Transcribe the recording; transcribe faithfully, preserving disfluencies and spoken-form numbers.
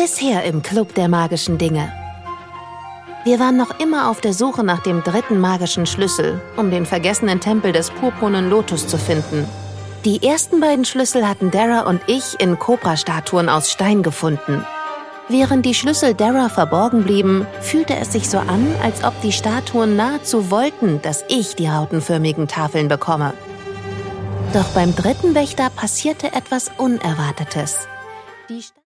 Bisher im Club der magischen Dinge. Wir waren noch immer auf der Suche nach dem dritten magischen Schlüssel, um den vergessenen Tempel des purpurnen Lotus zu finden. Die ersten beiden Schlüssel hatten Dara und ich in Kobra-Statuen aus Stein gefunden. Während die Schlüssel Dara verborgen blieben, fühlte es sich so an, als ob die Statuen nahezu wollten, dass ich die rautenförmigen Tafeln bekomme. Doch beim dritten Wächter passierte etwas Unerwartetes. Die